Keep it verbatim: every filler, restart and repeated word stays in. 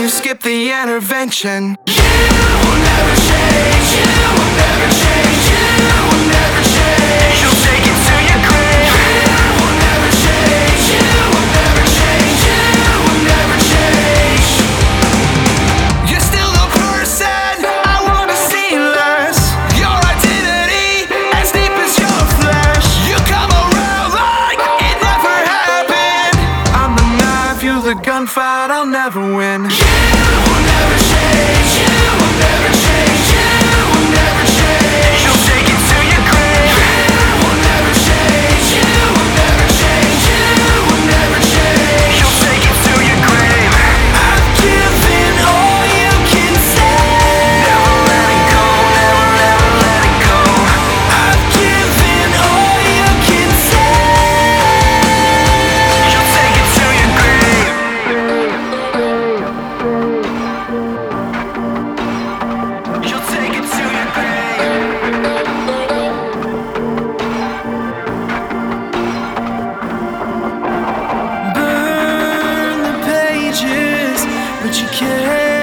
skip the intervention. You will never change, you will never change, you will never change. You'll take it to your grave. You will never change, you will never change, you will never change. You're still the person I wanna see less. Your identity as deep as your flesh. You come around like it never happened. I'm the knife, you're the gunfight, I'll never win. You will never change, you will never change, you will never change. You'll take it to your grave. You will never change, you will never change, you will never change. You'll take it to your grave. I've given all you can say. Never let it go, never, never let it go. I've given all you can say. You'll take it to your grave. You'll take it to your grave. Burn the pages, but you can't